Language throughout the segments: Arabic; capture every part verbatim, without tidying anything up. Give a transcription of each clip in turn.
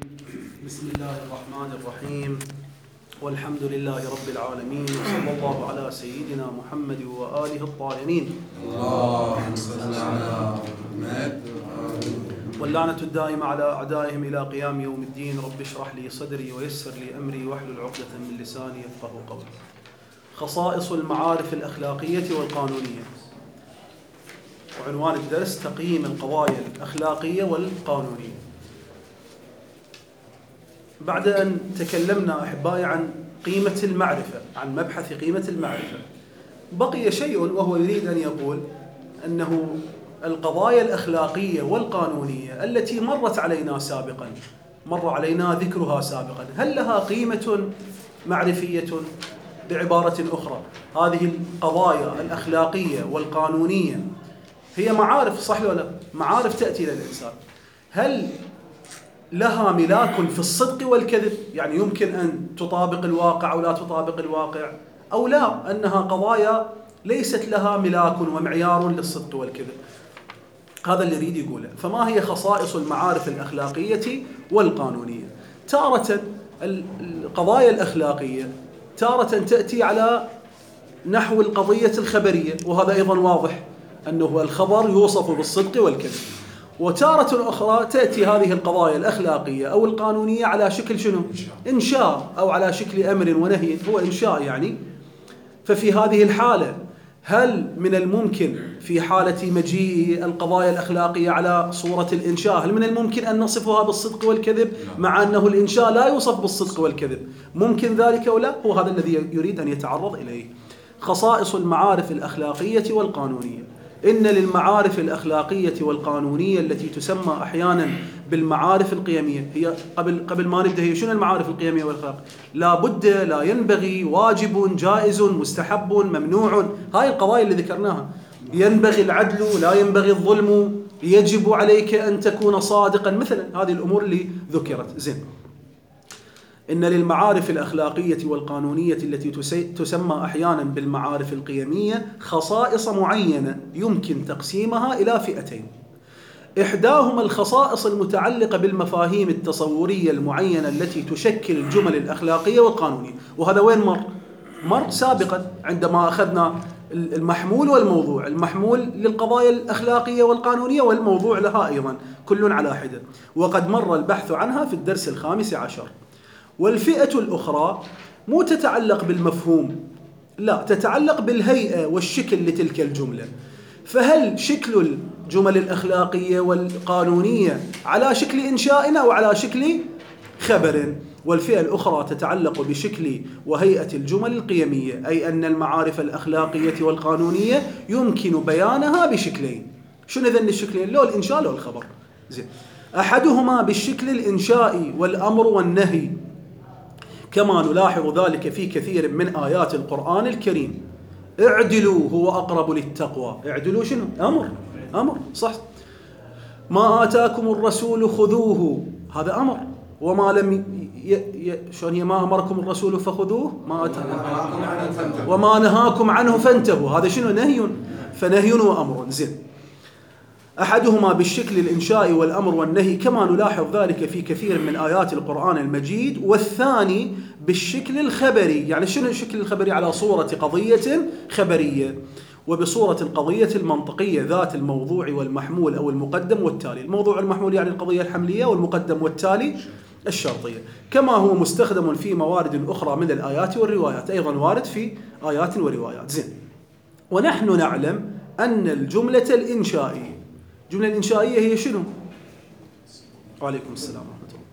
بسم الله الرحمن الرحيم والحمد لله رب العالمين وصلى الله على سيدنا محمد وآله الطاهرين. اللهم صل على محمد واللعنة الدائمة على أعدائهم إلى قيام يوم الدين. رب اشرح لي صدري ويسر لي أمري واحلل عقدة من لساني يفقهوا قولي. خصائص المعارف الأخلاقية والقانونية. وعنوان الدرس تقييم القضايا الأخلاقية والقانونية. بعد أن تكلمنا أحبائي عن قيمة المعرفة، عن مبحث قيمة المعرفة، بقي شيء وهو يريد أن يقول أنه القضايا الأخلاقية والقانونية التي مرت علينا سابقا، مر علينا ذكرها سابقا، هل لها قيمة معرفية؟ بعبارة أخرى، هذه القضايا الأخلاقية والقانونية هي معارف، صح ولا لا؟ معارف تأتي للإنسان، هل لها ملاك في الصدق والكذب؟ يعني يمكن أن تطابق الواقع أو لا تطابق الواقع، أو لا، أنها قضايا ليست لها ملاك ومعيار للصدق والكذب. هذا اللي يريد يقوله. فما هي خصائص المعارف الأخلاقية والقانونية؟ تارة القضايا الأخلاقية تارة تأتي على نحو القضية الخبرية، وهذا أيضا واضح أنه الخبر يوصف بالصدق والكذب. وتارة أخرى تأتي هذه القضايا الأخلاقية أو القانونية على شكل شنو؟ إنشاء، أو على شكل أمر ونهي، هو إنشاء يعني. ففي هذه الحالة هل من الممكن في حالة مجيء القضايا الأخلاقية على صورة الإنشاء، هل من الممكن أن نصفها بالصدق والكذب مع أنه الإنشاء لا يوصف بالصدق والكذب؟ ممكن ذلك أو لا؟ هو هذا الذي يريد أن يتعرض إليه. خصائص المعارف الأخلاقية والقانونية. إن للمعارف الأخلاقية والقانونية التي تسمى أحيانا بالمعارف القيمية، هي قبل قبل ما نبدأ، هي شنو المعارف القيمية والأخلاقية؟ لا بد، لا ينبغي، واجب، جائز، مستحب، ممنوع، هاي القضايا اللي ذكرناها. ينبغي العدل، لا ينبغي الظلم، يجب عليك أن تكون صادقا، مثلا هذه الأمور اللي ذكرت. زين. إن للمعارف الأخلاقية والقانونية التي تسمى أحيانا بالمعارف القيمية خصائص معينة يمكن تقسيمها إلى فئتين. إحداهما الخصائص المتعلقة بالمفاهيم التصورية المعينة التي تشكل الجمل الأخلاقية والقانونية. وهذا وين مر؟ مر سابقا عندما أخذنا المحمول والموضوع. المحمول للقضايا الأخلاقية والقانونية، والموضوع لها أيضا، كل على حدة، وقد مر البحث عنها في الدرس الخامس عشر. والفئة الأخرى مو تتعلق بالمفهوم، لا، تتعلق بالهيئة والشكل لتلك الجملة. فهل شكل الجمل الأخلاقية والقانونية على شكل إنشاء أو على شكل خبر؟ والفئة الأخرى تتعلق بشكل وهيئة الجمل القيمية، أي أن المعارف الأخلاقية والقانونية يمكن بيانها بشكلين. شنو ذن الشكلين؟ لو الإنشاء لو الخبر. زين. أحدهما بالشكل الإنشائي والأمر والنهي، كما نلاحظ ذلك في كثير من آيات القرآن الكريم. اعدلوا هو أقرب للتقوى. اعدلوا شنو؟ أمر، أمر، صح. ما آتاكم الرسول خذوه، هذا أمر. وما لم ي... ي... شلون هي؟ ما أمركم الرسول فخذوه، ما آتاكم وما نهاكم عنه فانتهوا، هذا شنو؟ نهي. فنهي وأمر. زين. أحدهما بالشكل الإنشائي والأمر والنهي، كما نلاحظ ذلك في كثير من آيات القرآن المجيد. والثاني بالشكل الخبري. يعني شنو الشكل الخبري؟ على صورة قضية خبرية، وبصورة القضية المنطقية ذات الموضوع والمحمول أو المقدم والتالي. الموضوع المحمول يعني القضية الحملية، والمقدم والتالي الشرطية، كما هو مستخدم في موارد أخرى من الآيات والروايات، أيضا وارد في آيات وروايات. زين. ونحن نعلم أن الجملة الإنشائية، الجملة الإنشائية هي شنو؟ وعليكم السلام ورحمة الله.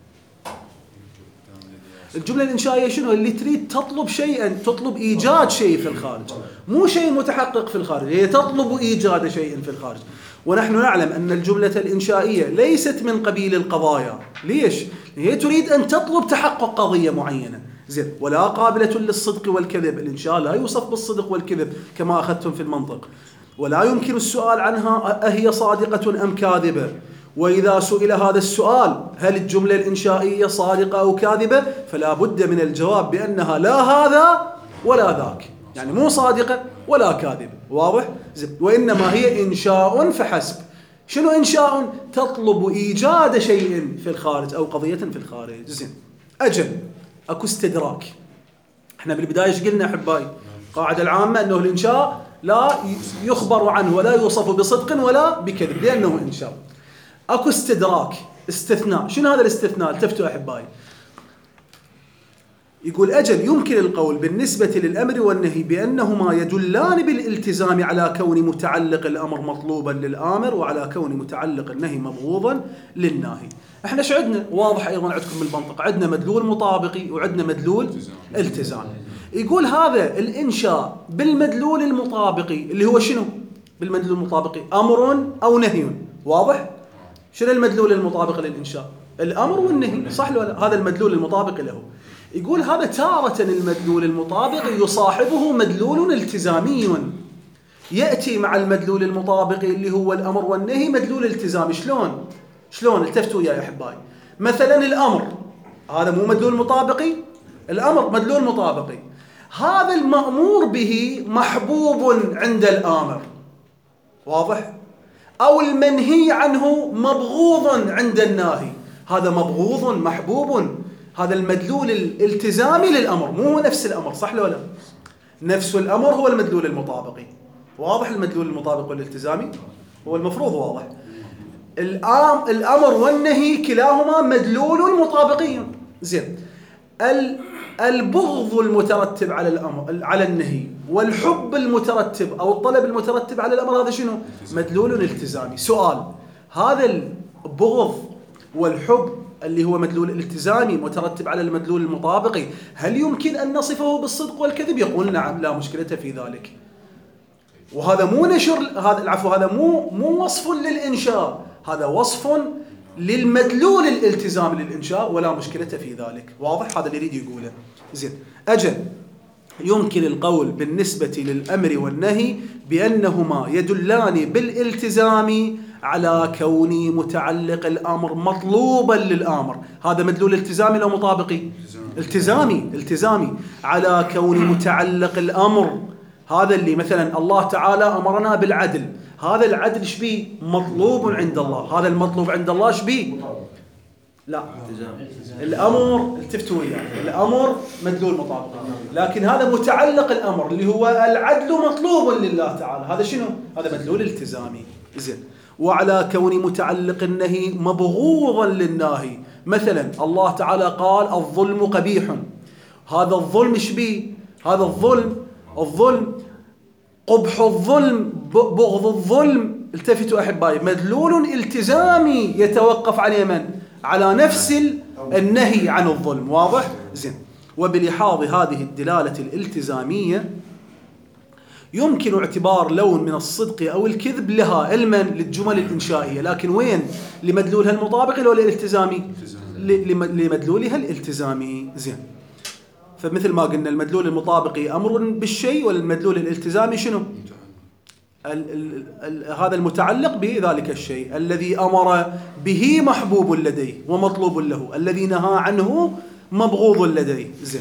الجملة الإنشائية شنو؟ اللي تريد تطلب شيئا، تطلب إيجاد شيء في الخارج، مو شيء متحقق في الخارج، هي تطلب إيجاد شيء في الخارج. ونحن نعلم أن الجملة الإنشائية ليست من قبيل القضايا. ليش؟ هي تريد أن تطلب تحقق قضية معينة. زين. ولا قابلة للصدق والكذب. الإنشاء لا يوصف بالصدق والكذب كما أخذتم في المنطق. ولا يمكن السؤال عنها أهي صادقة أم كاذبة. وإذا سئل هذا السؤال، هل الجملة الإنشائية صادقة أو كاذبة، فلا بد من الجواب بأنها لا هذا ولا ذاك، يعني مو صادقة ولا كاذبة. واضح؟ وإنما هي إنشاء فحسب. شنو إنشاء؟ تطلب إيجاد شيء في الخارج أو قضية في الخارج. زين، أجل أكو استدراك. احنا بالبداية ايش قلنا أحبائي؟ القاعدة العامة أنه الإنشاء لا يخبر عنه ولا يوصف بصدق ولا بكذب لأنه إنشاء. أكو استدراك، استثناء. شنو هذا الاستثناء؟ التفتوا أحبائي. يقول أجل يمكن القول بالنسبة للأمر والنهي بأنهما يدلان بالالتزام على كون متعلق الأمر مطلوبا للآمر وعلى كون متعلق النهي مبغوضا للناهي. احنا شو عندنا؟ واضح أيضا عندكم بالمنطق، عندنا مدلول مطابقي وعندنا مدلول التزام. يقول هذا الإنشاء بالمدلول المطابقي اللي هو شنو؟ بالمدلول المطابقي أمر أو نهي. واضح؟ شنو المدلول المطابق للإنشاء؟ الأمر والنهي، صح ولا؟ هذا المدلول المطابق له. يقول هذا تارة المدلول المطابق يصاحبه مدلول التزامي يأتي مع المدلول المطابق اللي هو الأمر والنهي مدلول التزامي. شلون؟ شلون؟ التفتوا يا أحبائي. مثلا الأمر هذا مو مدلول مطابقي؟ الأمر مدلول مطابقي. هذا المأمور به محبوب عند الآمر، واضح؟ أو المنهي عنه مبغوض عند الناهي. هذا مبغوض محبوب، هذا المدلول الالتزامي للأمر، مو هو نفس الأمر، صح ولا لا؟ نفس الأمر هو المدلول المطابقي. واضح المدلول المطابق والالتزامي؟ هو المفروض واضح. الأمر والنهي كلاهما مدلول مطابقي. زين، البغض المترتب على الأمر على النهي والحب المترتب أو الطلب المترتب على الأمر هذا شنو؟ مدلول التزامي. سؤال، هذا البغض والحب اللي هو مدلول الالتزامي مترتب على المدلول المطابقي، هل يمكن أن نصفه بالصدق والكذب؟ يقول نعم، لا مشكلة في ذلك. وهذا مو نشر، هذا العفو هذا مو مو وصف للإنشاء، هذا وصف للمدلول الالتزامي للإنشاء ولا مشكلة في ذلك. واضح؟ هذا اللي يريد يقوله. زين، أجل يمكن القول بالنسبة للأمر والنهي بأنهما يدلان بالالتزام على كون متعلق الأمر مطلوبا للآمر. هذا مدلول التزامي لو مطابقي؟ التزامي. التزامي على كون متعلق الأمر، هذا اللي مثلا الله تعالى أمرنا بالعدل، هذا العدل شبيه؟ مطلوب عند الله. هذا المطلوب عند الله شبيه؟ لا، الأمر التفتوا وياه، الأمر مدلول مطابق، لكن هذا متعلق الأمر اللي هو العدل مطلوب لله تعالى، هذا شنو؟ هذا مدلول التزامي. زين، وعلى كون متعلق النهي مبغوضا للناهي. مثلا الله تعالى قال الظلم قبيح، هذا الظلم شبيه؟ هذا الظلم الظلم قبح الظلم، بغض الظلم. التفتوا أحبائي، مدلول التزامي يتوقف على من؟ على نفس النهي عن الظلم. واضح؟ زين، وبلحاظ هذه الدلالة الالتزامية يمكن اعتبار لون من الصدق أو الكذب لها علما للجمل الإنشائية، لكن وين؟ لمدلولها المطابق ولا الالتزامي؟ لمدلولها الالتزامي. زين، فمثل ما قلنا المدلول المطابقي أمر بالشيء، والمدلول الالتزامي شنو؟ ال ال ال هذا المتعلق بذلك الشيء الذي أمر به محبوب لديه ومطلوب له، الذي نهى عنه مبغوض لديه. زين،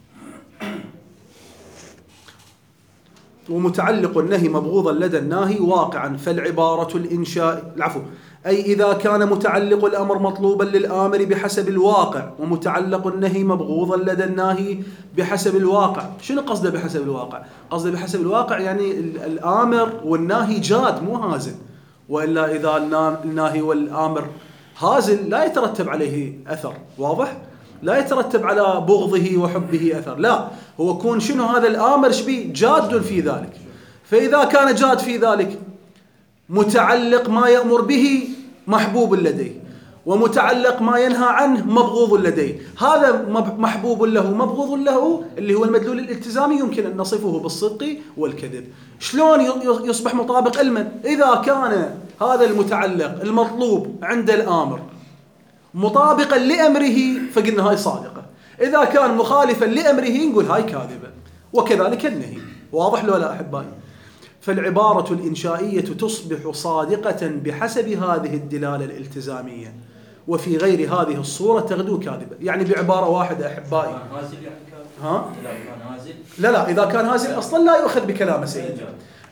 ومتعلق النهي مبغوضا لدى الناهي واقعا، فالعبارة الإنشاء العفو أي إذا كان متعلق الأمر مطلوبا للآمر بحسب الواقع، ومتعلق النهي مبغوضا لدى الناهي بحسب الواقع. شنو قصده بحسب الواقع؟ قصده بحسب الواقع يعني الآمر والناهي جاد مو هازل، وإلا إذا الناهي والآمر هازل لا يترتب عليه أثر. واضح؟ لا يترتب على بغضه وحبه أثر، لا، هو كون شنو هذا الآمر شبيه؟ جاد في ذلك. فإذا كان جاد في ذلك متعلق ما يأمر به محبوب لديه، ومتعلق ما ينهى عنه مبغوض لديه، هذا محبوب له مبغوض له اللي هو المدلول الالتزامي يمكن أن نصفه بالصدق والكذب. شلون يصبح مطابق علما؟ إذا كان هذا المتعلق المطلوب عند الآمر مطابقا لأمره فقلنا هاي صادقة، إذا كان مخالفا لأمره نقول هاي كاذبة، وكذلك النهي. واضح لو لا أحبائي؟ فالعبارة الإنشائية تصبح صادقة بحسب هذه الدلالة الالتزامية، وفي غير هذه الصورة تغدو كاذبة. يعني بعبارة واحدة أحبائي، ها؟ لا لا، إذا كان هازل أصلا لا يؤخذ بكلام سيدنا،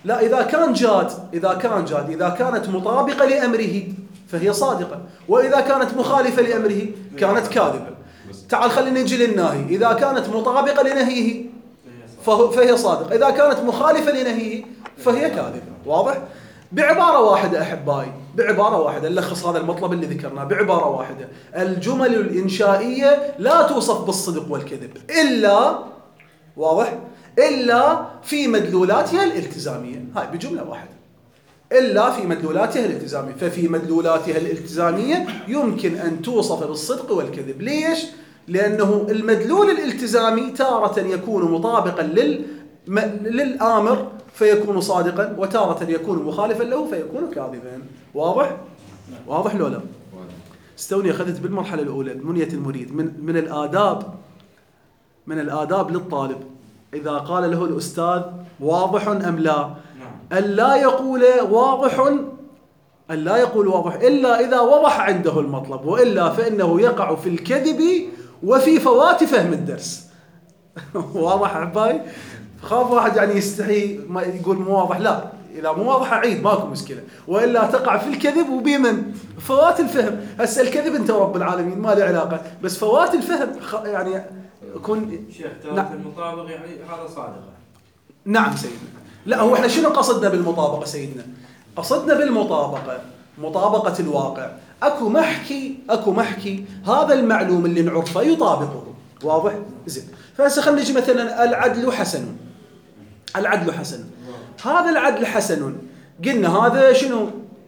لا، إذا كان جاد إذا كان جاد إذا كانت مطابقة لأمره فهي صادقة، وإذا كانت مخالفة لأمره كانت كاذبة. تعال خلينا نجي للناهي، إذا كانت مطابقة لنهيه فهي صادقة، إذا كانت مخالفة لنهيه فهي كاذبة. واضح؟ بعبارة واحدة أحبائي، بعبارة واحدة نلخص هذا المطلب اللي ذكرناه بعبارة واحدة: الجمل الإنشائية لا توصف بالصدق والكذب إلا، واضح، إلا في مدلولاتها الالتزامية. هاي بجملة واحدة، إلا في مدلولاتها الالتزامية. ففي مدلولاتها الالتزامية يمكن أن توصف بالصدق والكذب. ليش؟ لأنه المدلول الالتزامي تارة يكون مطابقا لل... للآمر فيكون صادقا، وتارة يكون مخالفا له فيكون كاذبا. واضح؟ واضح لو لا؟ استوني أخذت بالمرحلة الأولى بمنية المريد من من الآداب من الآداب للطالب إذا قال له الأستاذ واضح أم لا، ألا يقول واضح ألا يقول واضح إلا إذا وضح عنده المطلب، وإلا فإنه يقع في الكذب وفي فوات فهم الدرس. واضح أحبائي؟ خاف واحد يعني يستحي ما يقول مو واضح، لا، إذا مو واضح أعيد ماكو مشكلة، وإلا تقع في الكذب وبمن فوات الفهم. هسه الكذب أنت رب العالمين ما له علاقة، بس فوات الفهم يعني يكون شيخ ترى المطابق يعني هذا صادقة. نعم سيدنا. لا، هو احنا شنو قصدنا بالمطابقة سيدنا؟ قصدنا بالمطابقة مطابقة الواقع. اكو محكي اكو محكي هذا المعلوم اللي نعرفه يطابقه. واضح؟ زين. فهسه خلينا نجي مثلا العدل حسن. العدل حسن. هذا العدل حسن قلنا هذا شنو؟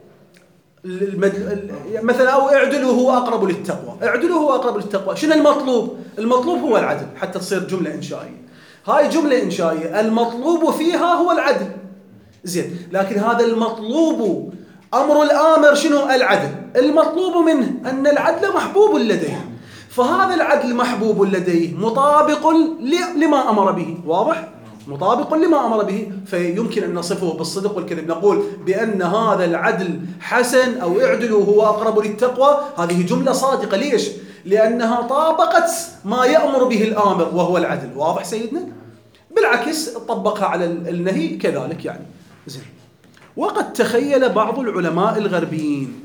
المد... مثلا او اعدلوا هو اقرب للتقوى. اعدلوا هو اقرب للتقوى. شنو المطلوب؟ المطلوب هو العدل حتى تصير جملة إنشائية. هاي جملة إنشائية المطلوب فيها هو العدل. زين، لكن هذا المطلوب أمر الآمر شنو؟ العدل. المطلوب منه أن العدل محبوب لديه، فهذا العدل محبوب لديه مطابق لما أمر به. واضح؟ مطابق لما أمر به، فيمكن أن نصفه بالصدق والكذب. نقول بأن هذا العدل حسن أو اعدلوا هو أقرب للتقوى. هذه جملة صادقة. ليش؟ لأنها طابقت ما يأمر به الآمر وهو العدل. واضح سيدنا؟ بالعكس طبقها على النهي كذلك يعني. زين. وقد تخيل بعض العلماء الغربيين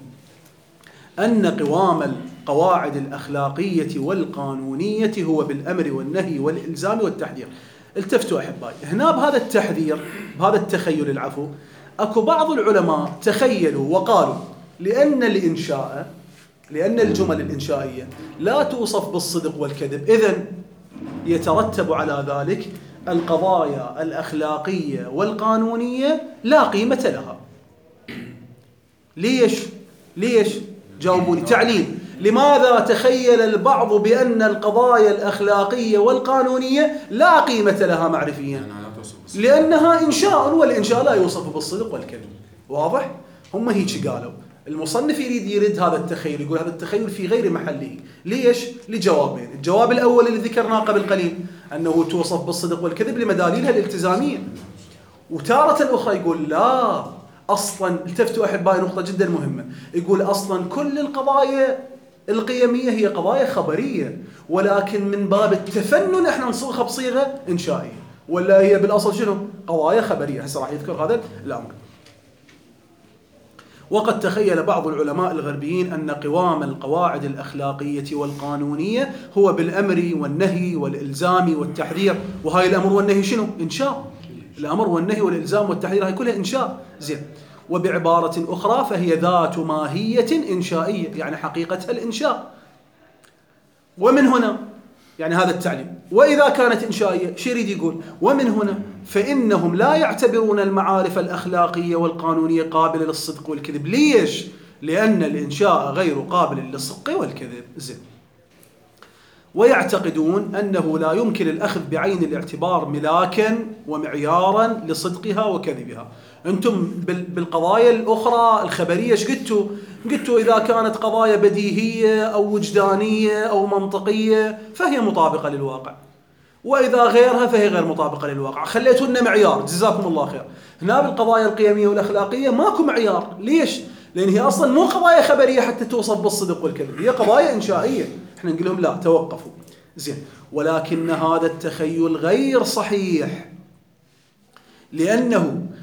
أن قوام القواعد الأخلاقية والقانونية هو بالأمر والنهي والإلزام والتحذير. التفتوا أحبائي هنا بهذا التحذير، بهذا التخيل العفو، أكو بعض العلماء تخيلوا وقالوا لأن الإنشاء لأن الجمل الإنشائية لا توصف بالصدق والكذب، إذن يترتب على ذلك القضايا الأخلاقية والقانونية لا قيمة لها. ليش؟ ليش؟ جاوبوني. تعليل. لماذا تخيل البعض بأن القضايا الأخلاقية والقانونية لا قيمة لها معرفيا؟ لأنها إنشاء، والإنشاء لا يوصف بالصدق والكذب. واضح؟ هم هيك قالوا. المصنف يريد يرد هذا التخيل، يقول هذا التخيل في غير محله. ليش؟ لجوابين. الجواب الأول اللي ذكرناه قبل قليل أنه توصف بالصدق والكذب لمداليلها الالتزامية، وتارة أخرى يقول لا، أصلا التفتوا أحبائي نقطة جدا مهمة، يقول أصلا كل القضايا القيمية هي قضايا خبرية، ولكن من باب التفنن احنا نصوغها بصيغة إنشائية، ولا هي بالأصل شنو؟ قضايا خبرية. هسه راح يذكر هذا الأمر. وقد تخيل بعض العلماء الغربيين أن قوام القواعد الأخلاقية والقانونية هو بالأمر والنهي والإلزام والتحذير. وهاي الأمر والنهي شنو؟ إنشاء. الأمر والنهي والإلزام والتحذير هاي كلها إنشاء. زين. وبعبارة أخرى فهي ذات ماهية إنشائية، يعني حقيقتها الإنشاء. ومن هنا يعني هذا التعليم. وإذا كانت إنشائية شو يريد يقول؟ ومن هنا فإنهم لا يعتبرون المعارف الأخلاقية والقانونية قابلة للصدق والكذب. ليش؟ لأن الإنشاء غير قابل للصدق والكذب. زين. ويعتقدون أنه لا يمكن الأخذ بعين الاعتبار ملاكا ومعيارا لصدقها وكذبها. أنتم بالقضايا الأخرى الخبرية ايش قلتوا؟ قلتوا إذا كانت قضايا بديهية أو وجدانية أو منطقية فهي مطابقة للواقع، وإذا غيرها فهي غير مطابقة للواقع. خليتوا لنا معيار، جزاكم الله خير. هنا بالقضايا القيمية والأخلاقية ماكو معيار. ليش؟ لأن هي أصلا مو قضايا خبرية حتى توصف بالصدق والكذب، هي قضايا إنشائية. احنا نقول لهم لا، توقفوا. زين. ولكن هذا التخيل غير صحيح، لأنه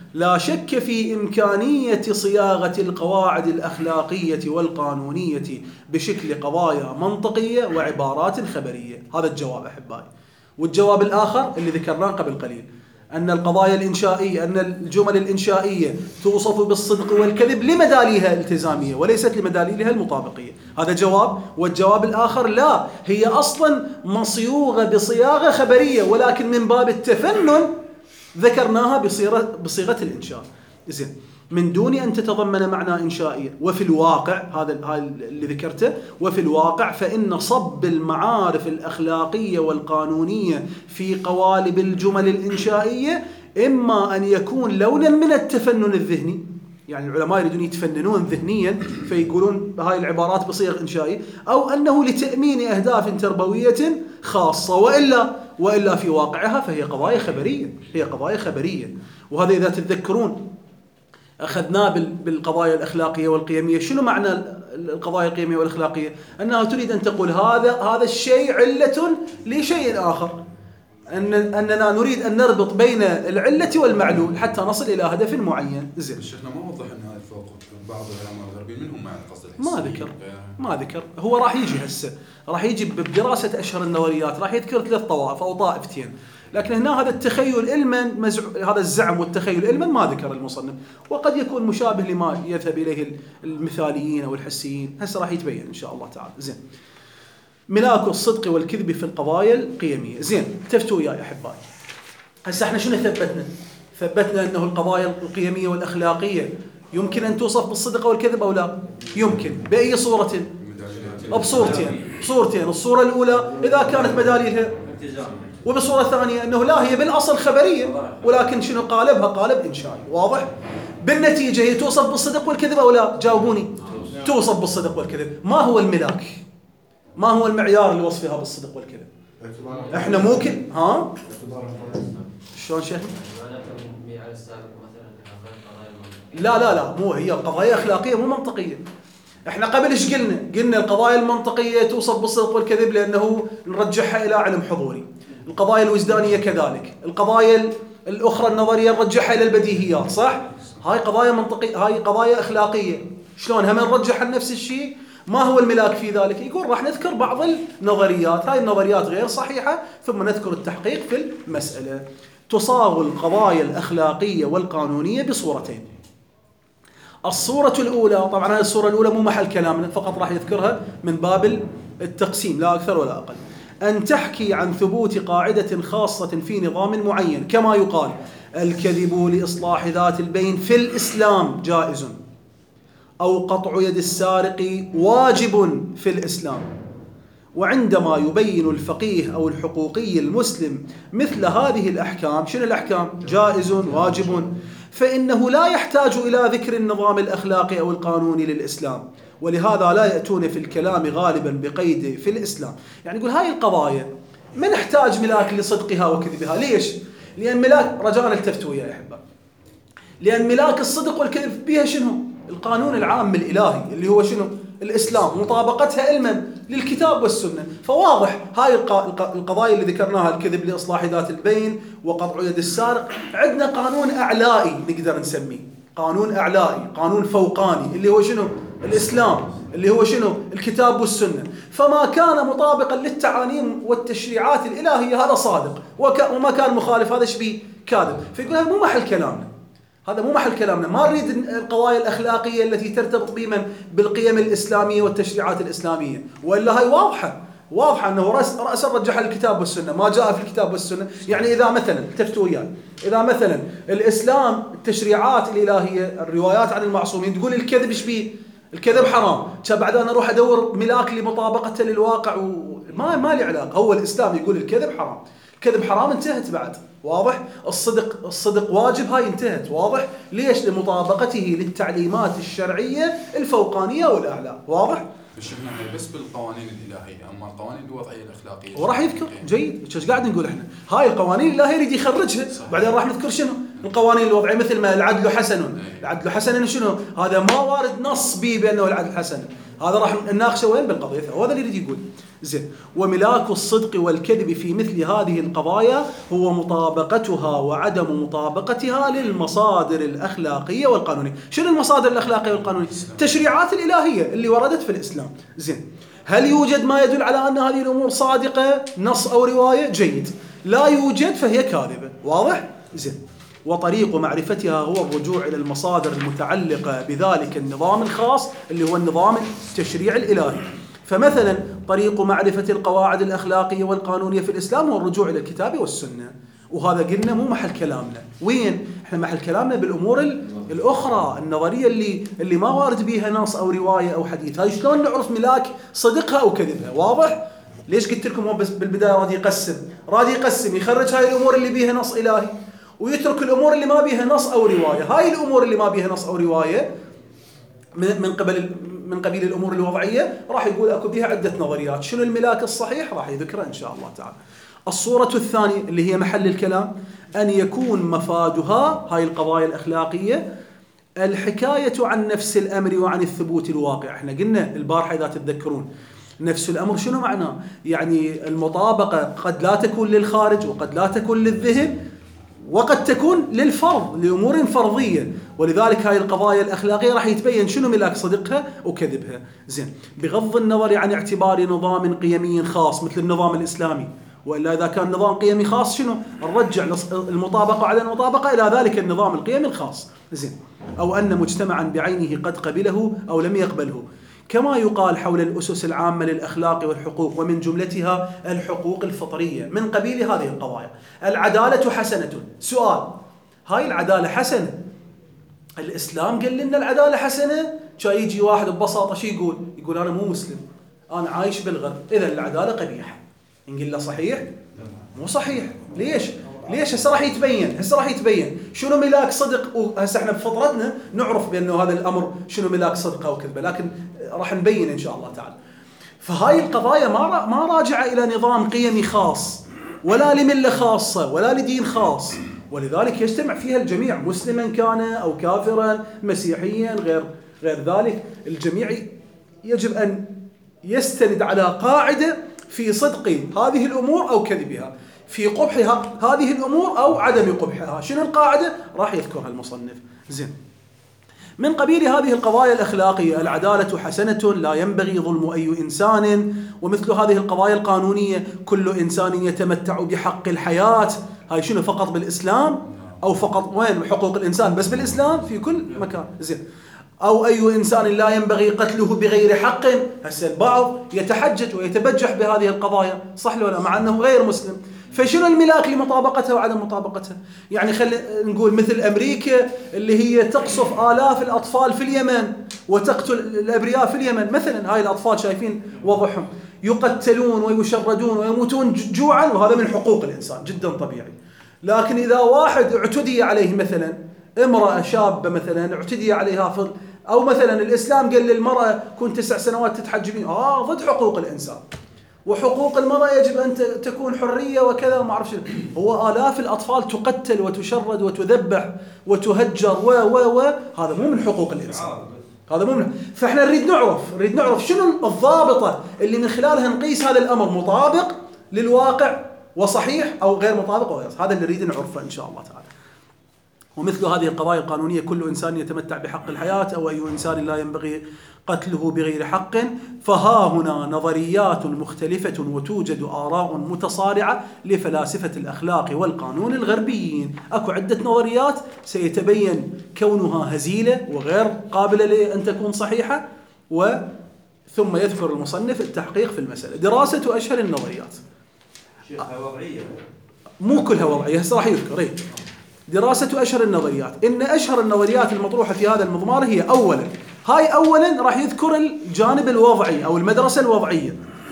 لا شك في إمكانية صياغة القواعد الأخلاقية والقانونية بشكل قضايا منطقية وعبارات خبرية. هذا الجواب أحبائي. والجواب الآخر اللي ذكرناه قبل قليل، أن القضايا الإنشائية، أن الجمل الإنشائية توصف بالصدق والكذب لمداليها الالتزامية وليست لمداليلها المطابقية. هذا جواب. والجواب الآخر لا، هي أصلا مصيوغة بصياغة خبرية ولكن من باب التفنن ذكرناها بصيغة, بصيغة الإنشاء. زين، من دون أن تتضمن معنى إنشائية. وفي الواقع هذا هذا اللي ذكرته، وفي الواقع فإن صب المعارف الأخلاقية والقانونية في قوالب الجمل الإنشائية إما أن يكون لونا من التفنن الذهني، يعني العلماء يريدون يتفننون ذهنيا فيقولون هاي العبارات بصيغ إنشائية، أو أنه لتأمين أهداف تربوية خاصة، وإلا وإلا في واقعها فهي قضايا خبرية، هي قضايا خبرية. وهذا إذا تتذكرون أخذناه بالقضايا الأخلاقية والقيمية. شنو معنى القضايا القيمية والأخلاقية؟ أنها تريد أن تقول هذا هذا الشيء علة لشيء آخر، أن أننا نريد أن نربط بين العلة والمعلول حتى نصل إلى هدف معين. زين، شيخنا ما وضح أن هذا الفوق بعض العلماء الغربيين منهم مع القصد ما ذكر ما ذكر هو راح يجي هسه، راح يجي بدراسة أشهر النظريات، راح يذكر ثلاث طوائف أو طائفتين، لكن هنا هذا التخيل علما مزع... هذا الزعم والتخيل علما ما ذكر المصنف، وقد يكون مشابه لما يذهب إليه المثاليين أو الحسيين. هسه راح يتبين إن شاء الله تعالى. زين، ملاك الصدق والكذب في القضايا القيمية. زين، التفتوا يا أحبائي. هسه احنا شنو ثبتنا؟ ثبتنا أنه القضايا القيمية والأخلاقية يمكن أن توصف بالصدق والكذب أو لا؟ يمكن. بأي صورة؟ بصورتين بصورتين الصورة الأولى إذا كانت مداليلها، وبصورة ثانية أنه لا، هي بالأصل خبرية ولكن شنو قالبها؟ قالب إنشائي. واضح؟ بالنتيجة هي توصف بالصدق والكذب أو لا؟ جاوبوني. توصف بالصدق والكذب. ما هو الملاك؟ ما هو المعيار لوصفها بالصدق والكذب؟ احنا ممكن ها؟ شلون شيخ؟ لا لا لا، مو هي القضايا أخلاقية مو منطقية. احنا قبل ايش قلنا؟ قلنا القضايا المنطقية توصف بالصدق والكذب لأنه نرجحها إلى علم حضوري. القضايا الوجدانية كذلك. القضايا الأخرى النظرية نرجحها إلى البديهيات، صح؟ هاي قضايا منطقية، هاي قضايا أخلاقية. شلون هم نرجح نفس الشيء؟ ما هو الملاك في ذلك؟ يقول راح نذكر بعض النظريات، هاي النظريات غير صحيحة، ثم نذكر التحقيق في المسألة. تصاغ القضايا الأخلاقية والقانونية بصورتين. الصورة الأولى، طبعا هذه الصورة الأولى مو محل كلامنا، فقط راح يذكرها من باب التقسيم لا أكثر ولا أقل. أن تحكي عن ثبوت قاعدة خاصة في نظام معين، كما يقال الكذب لإصلاح ذات البين في الإسلام جائز، أو قطع يد السارق واجب في الإسلام. وعندما يبين الفقيه أو الحقوقي المسلم مثل هذه الأحكام، شنو الأحكام؟ جائز واجب، فإنه لا يحتاج إلى ذكر النظام الأخلاقي أو القانوني للإسلام، ولهذا لا يأتون في الكلام غالبا بقيد في الإسلام. يعني يقول هاي القضايا ما نحتاج ملاك لصدقها وكذبها. ليش؟ لأن ملاك، رجاء التفتوا يا أحبة، لأن ملاك الصدق والكذب بها شنو؟ القانون العام الإلهي اللي هو شنو؟ الإسلام، مطابقتها علما للكتاب والسنة. فواضح هاي القضايا اللي ذكرناها، الكذب لإصلاح ذات البين وقطع يد السارق، عندنا قانون أعلائي نقدر نسميه، قانون أعلائي، قانون فوقاني اللي هو شنو؟ الإسلام، اللي هو شنو؟ الكتاب والسنة. فما كان مطابقا للتعاليم والتشريعات الإلهية هذا صادق، وما كان مخالف هذا شبيه كاذب. فيقول هذا مو محل كلامنا، هذا مو محل كلامنا. ما نريد القضايا الأخلاقية التي ترتبط بمن؟ بالقيم الإسلامية والتشريعات الإسلامية، وإلا هاي واضحة واضحة أنه رأس رأسا رجح الكتاب والسنة، ما جاء في الكتاب والسنة. يعني إذا مثلا التفتوا وياي، إذا مثلا الإسلام التشريعات الإلهية الروايات عن المعصومين تقول الكذب شبيه؟ الكذب حرام، بعد أنا أروح أدور ملاك لمطابقته للواقع وما ما لي علاقة. هو الإسلام يقول الكذب حرام، الكذب حرام، انتهت بعد. واضح؟ الصدق الصدق واجب، هاي انتهت. واضح؟ ليش؟ لمطابقته للتعليمات الشرعية الفوقانية والأعلى. واضح؟ شفنا احنا بس بالقوانين الإلهية، أما القوانين الوضعية الأخلاقية وراح يذكر. جيد، ايش قاعد نقول احنا؟ هاي القوانين الإلهية يريد يخرجها، بعدين راح نذكر شنو؟ القوانين الوضعية، مثل ما العدل حسن. العدل حسن شنو؟ هذا ما وارد نص به بأنه العدل حسن، هذا راح نناقشه وين بالقضية، وهذا اللي يريد يقول. زين، وملاك الصدق والكذب في مثل هذه القضايا هو مطابقتها وعدم مطابقتها للمصادر الأخلاقية والقانونية. شنو المصادر الأخلاقية والقانونية؟ التشريعات الإلهية اللي وردت في الإسلام. زين، هل يوجد ما يدل على أن هذه الأمور صادقة نص أو رواية؟ جيد. لا يوجد فهي كاذبة. واضح؟ زين. وطريق معرفتها هو الرجوع إلى المصادر المتعلقة بذلك النظام الخاص اللي هو النظام التشريع الإلهي. فمثلا طريق معرفة القواعد الأخلاقية والقانونية في الإسلام هو الرجوع إلى الكتاب والسنة. وهذا قلنا مو محل كلامنا. وين؟ احنا محل كلامنا بالأمور الأخرى النظرية اللي اللي ما وارد بيها نص أو رواية أو حديث. هاي شلون نعرف ملاك صدقها أو كذبها؟ واضح؟ ليش قلت لكم هو بس بالبداية راد يقسم راد يقسم يخرج هاي الأمور اللي بيها نص إلهي ويترك الأمور اللي ما بيها نص أو رواية. هاي الأمور اللي ما بيها نص أو رواية من قبل من قبيل الأمور الوضعية راح يقول أكو بيها عدة نظريات. شنو الملاك الصحيح؟ راح يذكره إن شاء الله تعالى. الصورة الثانية اللي هي محل الكلام أن يكون مفادها هاي القضايا الأخلاقية الحكاية عن نفس الأمر وعن الثبوت الواقع. احنا قلنا البارحة إذا تتذكرون نفس الأمر شنو معناه؟ يعني المطابقة قد لا تكون للخارج وقد لا تكون للذهن وقد تكون للفرض لأمور فرضية. ولذلك هاي القضايا الأخلاقية راح يتبين شنو ملاك صدقها وكذبها. زين، بغض النظر عن اعتبار نظام قيمي خاص مثل النظام الإسلامي. وإلا إذا كان نظام قيمي خاص شنو؟ نرجع المطابقة على المطابقة إلى ذلك النظام القيمي الخاص. زين، أو أن مجتمعا بعينه قد قبله أو لم يقبله، كما يقال حول الأسس العامة للأخلاق والحقوق ومن جملتها الحقوق الفطرية من قبيل هذه القضايا. العدالة حسنة. سؤال، هاي العدالة حسنة؟ الإسلام قال لنا العدالة حسنة؟ كان يجي واحد ببساطة شي يقول؟ يقول أنا مو مسلم، أنا عايش بالغرب، إذا العدالة قبيحة. نقول له صحيح؟ مو صحيح. ليش؟ ليش؟ هسه راح يتبين، هسه راح يتبين شنو ملاك صدق. وهسه احنا بفطرتنا نعرف بأنه هذا الأمر شنو ملاك صدق أو كذبة، لكن راح نبين إن شاء الله تعالى. فهاي القضايا ما ما راجعة إلى نظام قيمي خاص ولا لملة خاصة ولا لدين خاص، ولذلك يجتمع فيها الجميع مسلما كان أو كافرا مسيحيا غير غير ذلك. الجميع يجب أن يستند على قاعدة في صدق هذه الأمور أو كذبها، في قبحها هذه الأمور أو عدم قبحها. شنو القاعدة؟ راح يذكرها المصنف. زين، من قبيل هذه القضايا الأخلاقية العدالة حسنة لا ينبغي ظلم أي إنسان، ومثل هذه القضايا القانونية كل إنسان يتمتع بحق الحياة. هاي شنو فقط بالإسلام أو فقط وين حقوق الإنسان بس بالإسلام؟ في كل مكان. زين، أو أي إنسان لا ينبغي قتله بغير حق. هسه البعض يتحجج ويتبجح بهذه القضايا، صح ولا مع أنه غير مسلم. فشنو الملاك لمطابقتها وعدم مطابقتها؟ يعني خلي نقول مثل أمريكا اللي هي تقصف آلاف الأطفال في اليمن وتقتل الأبرياء في اليمن مثلا. هاي الأطفال شايفين وضعهم، يقتلون ويشردون ويموتون جوعا، وهذا من حقوق الإنسان جدا طبيعي. لكن إذا واحد اعتدي عليه مثلا امرأة شابة مثلا اعتدي عليها فضل، أو مثلا الإسلام قال للمرأة كن تسع سنوات تتحجبين، آه ضد حقوق الإنسان. وحقوق المرأة يجب أن تكون حرية وكذا وما أعرف شنو. هو آلاف الأطفال تقتل وتشرد وتذبح وتهجر و و و هذا مو من حقوق الإنسان، هذا مو من. فإحنا نريد نعرف نريد نعرف شنو الضابطة اللي من خلالها نقيس هذا الأمر مطابق للواقع وصحيح أو غير مطابق أو غير. هذا اللي نريد نعرفه إن شاء الله تعالى. ومثل هذه القضايا القانونية كل إنسان يتمتع بحق الحياة أو أي إنسان لا ينبغي قتله بغير حق. فها هنا نظريات مختلفة وتوجد آراء متصارعة لفلاسفة الأخلاق والقانون الغربيين. أكو عدة نظريات سيتبين كونها هزيلة وغير قابلة لأن تكون صحيحة، وثم يذكر المصنف التحقيق في المسألة. دراسة أشهر النظريات شيخها وضعية، مو كلها وضعية، هسه راح يذكر. إيه؟ دراسة أشهر النظريات. إن أشهر النظريات المطروحة في هذا المضمار هي أولا، هاي أولا راح يذكر الجانب الوضعي أو المدرسة الوضعية.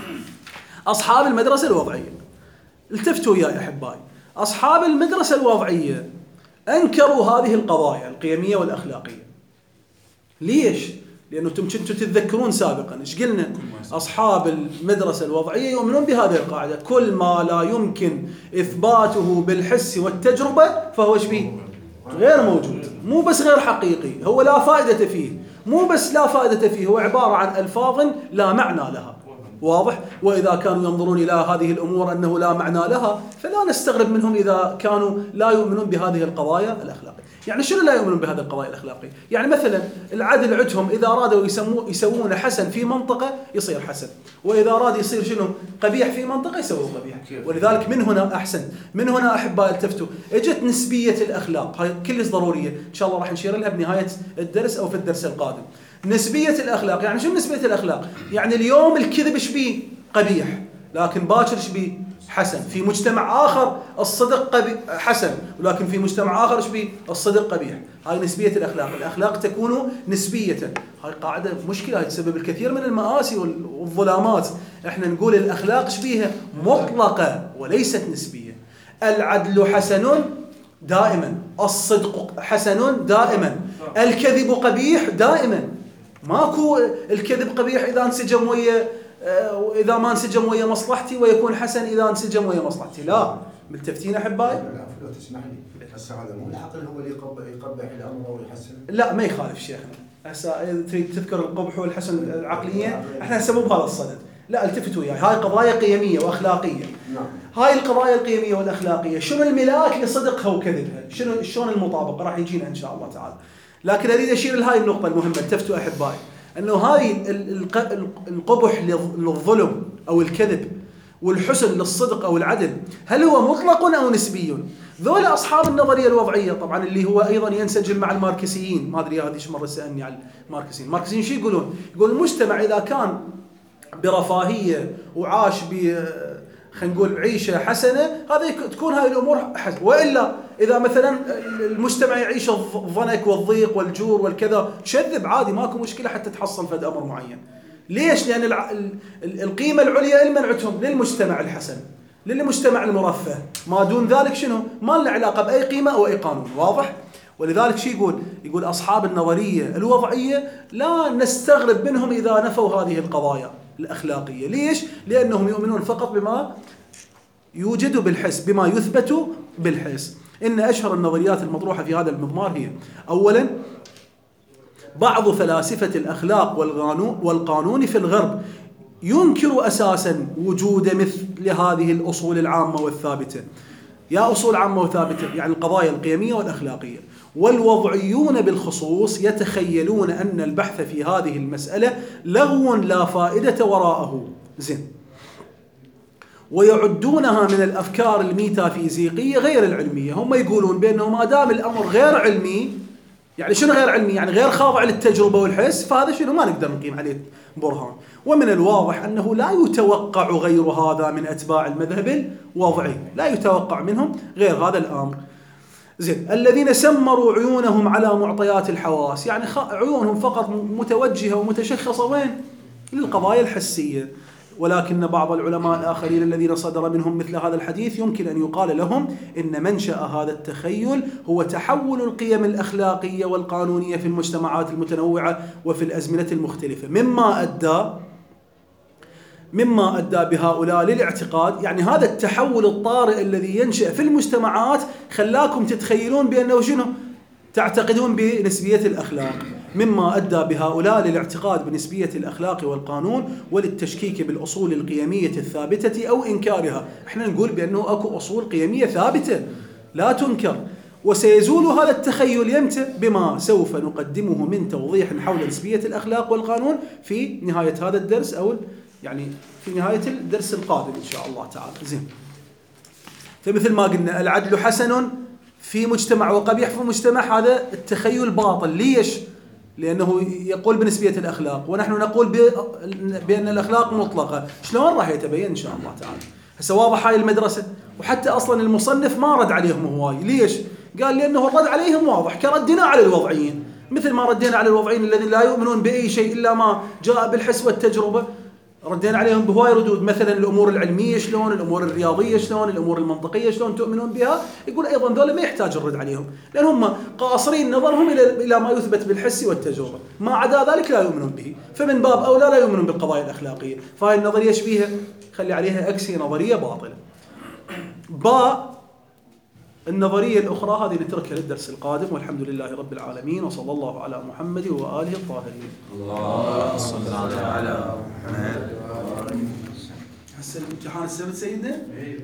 أصحاب المدرسة الوضعية، التفتوا يا أحبائي، أصحاب المدرسة الوضعية أنكروا هذه القضايا القيمية والأخلاقية. ليش؟ لأنه أنتم كنتوا تتذكرون سابقا إيش قلنا؟ أصحاب المدرسة الوضعية يؤمنون بهذه القاعدة: كل ما لا يمكن إثباته بالحس والتجربة فهو شبيه غير موجود، مو بس غير حقيقي، هو لا فائدة فيه مو بس لا فائدة فيه، هو عبارة عن ألفاظ لا معنى لها. واضح؟ وإذا كانوا ينظرون إلى هذه الأمور أنه لا معنى لها، فلا نستغرب منهم إذا كانوا لا يؤمنون بهذه القضايا الأخلاقية. يعني شنو لا يؤمنون بهذه القضايا الأخلاقية؟ يعني مثلا العدل عندهم إذا أرادوا يسموه يسوون حسن في منطقة يصير حسن، وإذا أراد يصير شنو قبيح في منطقة يسوي قبيح. ولذلك من هنا أحسن من هنا أحباء التفتوا اجت نسبية الأخلاق، هاي كلش ضرورية إن شاء الله راح نشير لها بنهاية الدرس أو في الدرس القادم. نسبية الأخلاق يعني شو نسبية الأخلاق؟ يعني اليوم الكذب شبيه قبيح، لكن باكر شبيه حسن. في مجتمع آخر الصدق قبيح حسن، ولكن في مجتمع آخر شبيه الصدق قبيح. هاي نسبية الأخلاق. الأخلاق تكون نسبية. هاي قاعدة مشكلة، هاي تسبب الكثير من المآسي والظلامات. احنا نقول الأخلاق شبيهة مطلقة وليست نسبية. العدل حسن دائما، الصدق حسن دائما، الكذب قبيح دائما. ماكو الكذب قبيح إذا انسجم ويا إذا ما انسجم ويا مصلحتي، ويكون حسن إذا انسجم ويا مصلحتي. لا، ملتفتين أحبائي؟ لو تسمح لي، هسه هذا مو العقل هو اللي يقبح الأمر ويحسن؟ لا، ما يخالف شيخنا. هسه تريد تذكر القبح والحسن العقلية، احنا هسه مو بهذا الصدد. لا، التفتوا وياي، هاي قضايا قيمية وأخلاقية. نعم. هاي القضايا القيمية والأخلاقية شنو الملاك لصدقها وكذبها؟ شنو شلون المطابقة؟ راح يجينا إن شاء الله تعالى. لكن أريد أشير لهاي النقطة المهمة. التفتوا أحبائي أنه هاي القبح للظلم أو الكذب والحسن للصدق أو العدل، هل هو مطلق أو نسبي؟ ذولا أصحاب النظرية الوضعية طبعا، اللي هو أيضا ينسجم مع الماركسيين. ما أدري هذه مرة سألني على الماركسيين. الماركسيين شو يقولون؟ يقول المجتمع إذا كان برفاهية وعاش ب خلينا نقول عيشة حسنة، هذه تكون هاي الأمور حسنة. وإلا إذا مثلا المجتمع يعيش الضنك والضيق والجور والكذا، شذب عادي، ماكو مشكلة حتى تحصل فد أمر معين. ليش؟ لأن القيمة العليا المنعتهم للمجتمع الحسن، للمجتمع المرفه. ما دون ذلك شنو؟ ما له علاقة بأي قيمة أو أي قانون. واضح؟ ولذلك شو يقول؟ يقول أصحاب النظرية الوضعية لا نستغرب منهم إذا نفوا هذه القضايا الأخلاقية. ليش؟ لأنهم يؤمنون فقط بما يوجد بالحس، بما يثبت بالحس. إن أشهر النظريات المطروحة في هذا المضمار هي: أولا، بعض فلاسفة الأخلاق والقانون في الغرب ينكر أساسا وجود مثل هذه الأصول العامة والثابتة. يا أصول عامة وثابتة يعني القضايا القيمية والأخلاقية. والوضعيون بالخصوص يتخيلون أن البحث في هذه المسألة لغو لا فائدة وراءه. زين. ويعدونها من الأفكار الميتافيزيقية غير العلمية. هم يقولون بأنه ما دام الأمر غير علمي، يعني شنو غير علمي؟ يعني غير خاضع للتجربة والحس، فهذا شنو ما نقدر نقيم عليه برهان. ومن الواضح أنه لا يتوقع غير هذا من أتباع المذهب الوضعي، لا يتوقع منهم غير هذا الأمر. زين. الذين سمروا عيونهم على معطيات الحواس، يعني عيونهم فقط متوجهة ومتشخصة وين؟ للقضايا الحسية. ولكن بعض العلماء الآخرين الذين صدر منهم مثل هذا الحديث يمكن أن يقال لهم إن منشأ هذا التخيل هو تحول القيم الأخلاقية والقانونية في المجتمعات المتنوعة وفي الأزمنة المختلفة، مما أدى مما أدى بهؤلاء للاعتقاد، يعني هذا التحول الطارئ الذي ينشأ في المجتمعات خلاكم تتخيلون بأنه شنو؟ تعتقدون بنسبية الأخلاق، مما أدى بهؤلاء للاعتقاد بنسبية الأخلاق والقانون وللتشكيك بالأصول القيمية الثابتة أو إنكارها. احنا نقول بأنه أكو أصول قيمية ثابتة لا تنكر. وسيزول هذا التخيل يمتى؟ بما سوف نقدمه من توضيح حول نسبية الأخلاق والقانون في نهاية هذا الدرس، أو يعني في نهاية الدرس القادم إن شاء الله تعالى. زين. فمثل ما قلنا العدل حسن في مجتمع وقبيح في مجتمع، هذا التخيل باطل. ليش؟ لأنه يقول بنسبية الأخلاق، ونحن نقول بأن الأخلاق مطلقة. شلون راح يتبين إن شاء الله تعالى؟ هسه واضح هاي المدرسة. وحتى أصلا المصنف ما رد عليهم هواي. ليش؟ قال لأنه الرد عليهم واضح كردنا على الوضعيين، مثل ما ردينا على الوضعيين الذين لا يؤمنون بأي شيء إلا ما جاء بالحس والتجربة. ردينا عليهم بهواي ردود، مثلا الأمور العلمية شلون، الأمور الرياضية شلون، الأمور المنطقية شلون تؤمنون بها. يقول أيضا ذولا ما يحتاج الرد عليهم، لأن هم قاصرين نظرهم إلى إلى ما يثبت بالحس والتجربة، ما عدا ذلك لا يؤمنون به. فمن باب أولى لا يؤمنون بالقضايا الأخلاقية. فهي النظرية شبيهة خلي عليها أكس، هي نظرية باطلة. باء النظرية الأخرى هذه نتركها للدرس القادم، والحمد لله رب العالمين، وصلى الله على محمد وآله الطاهرين. اللهم صل على محمد. هسه الامتحان السبت سيدنا؟